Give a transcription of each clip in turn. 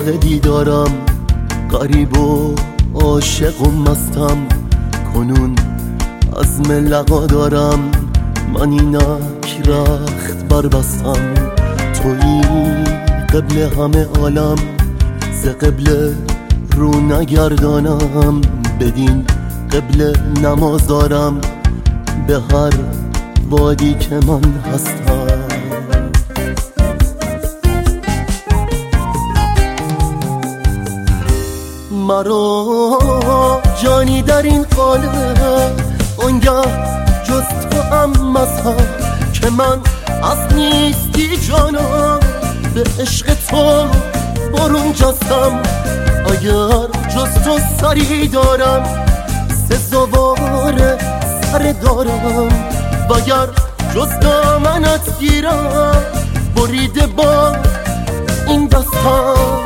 اشتیاق دیدارم، غریب و عاشق و مستم، کنون عزم لقا دارم. من اینک رخت بربستم، تویی قبل همه عالم، ز قبل رو نگردانم، بدین قبل نماز دارم به هر وادی که من هستم. مرا جانی در این قالب، آنگه جز تو هم مذهب، که من از نیستی جانم به عشق تو برون جستم. اگر جز تو سری دارم، سزاوار سر دارم، وگر جز دامنت گیرم، بریده با این دستم.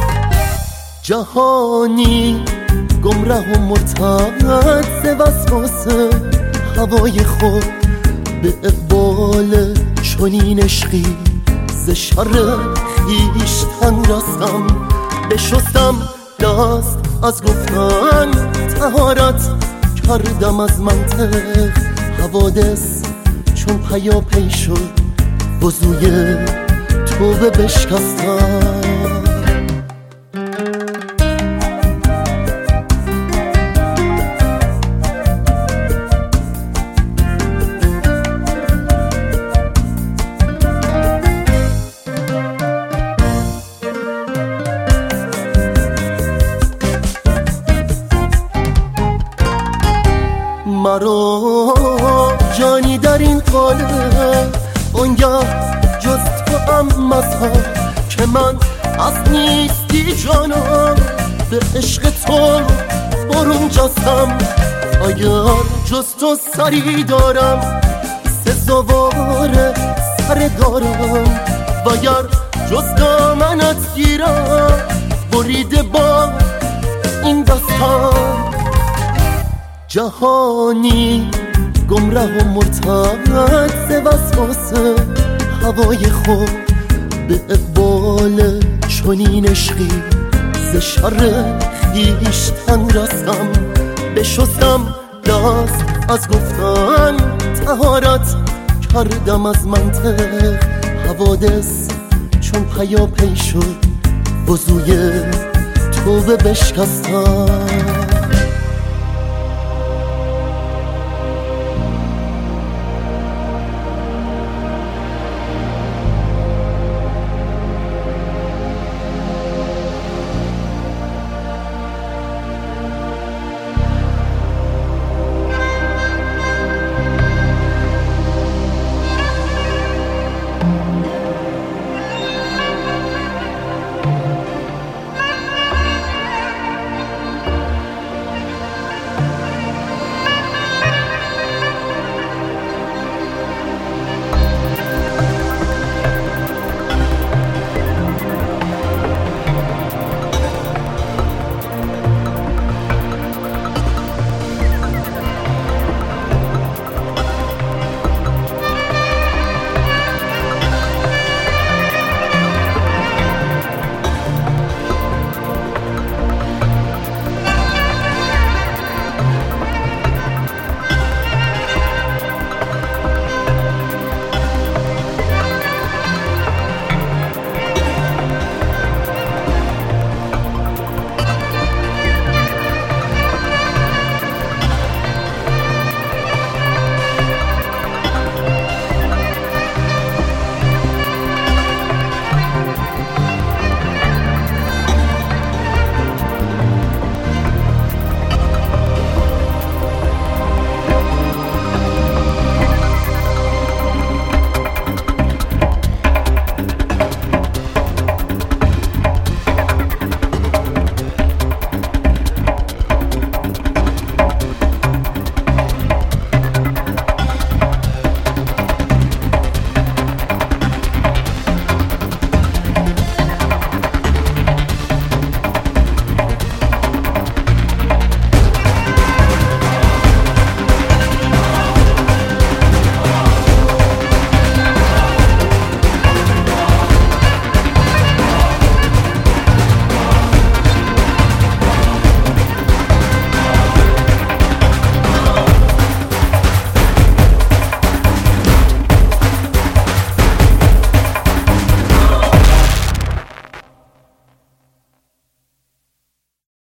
جهانی گمره و مرتد ز وسواس هوای خود، به اقبال چنین عشقی ز شر خویشتن رستم. بشستم دست از گفتن، طهارت کردم از منطق، حوادث چون پیاپی شد وضوی توبه بشکستم. مرا جانی در این قالب، آنگه جز تو هم مذهب، که من از نیستی جانم به عشق تو برون جستم. اگر جز تو سری دارم، سزاوار سر دارم، وگر جز دامنت گیرم، بریده با این دستم. جهانی گمره و مرتد ز وسواس هوای خود، به اقبال چنین عشقی ز شر خویشتن رستم. بشستم دست از گفتن، طهارت کردم از منطق، حوادث چون پیاپی شد وضوی توبه بشکستم.